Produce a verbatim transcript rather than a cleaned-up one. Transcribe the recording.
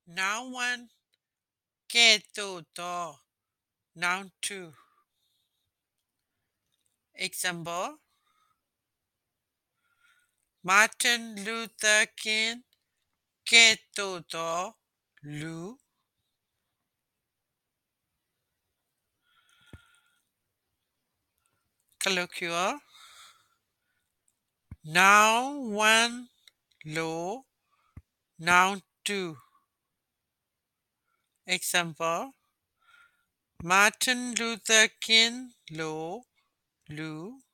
Noun one, ke to to. Noun two. Example: Martin Luther King, ke to to lu. Colloquial. Noun one, lo. Noun two. Example: Martin Luther King, lo, lu.